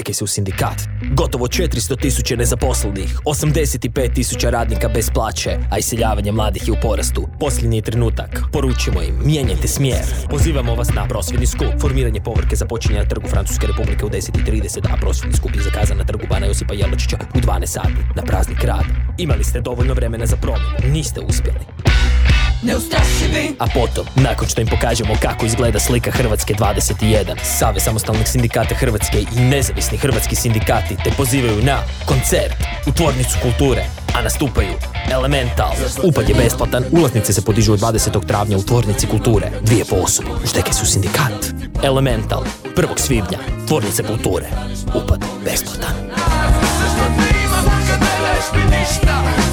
Štekaj se u sindikat. Gotovo 400.000 nezaposlenih, 85.000 radnika bez plaće, a iseljavanje mladih je u porastu. Posljednji je trenutak, poručimo im, mijenjajte smjer. Pozivamo vas na prosvjedni skup. Formiranje povorke započinje na trgu Francuske Republike u 10:30, a prosvjedni skup je zakazan na trgu Bana Josipa Jelačića u 12 sati, na praznik rada. Imali ste dovoljno vremena za promjenu, niste uspjeli. Neustrašivi. A potom, nakon što im pokažemo kako izgleda slika Hrvatske 21, Savez samostalnih sindikata Hrvatske i nezavisni hrvatski sindikati te pozivaju na koncert u Tvornicu kulture, a nastupaju Elemental. Upad je besplatan, ulaznice se podižu od 20. travnja u Tvornici kulture, 2 po osobu. Štekaj se u sindikat. Elemental, 1. svibnja, Tvornice kulture. Upad besplatan. Sve što ti imam, kad ne daješ mi ništa.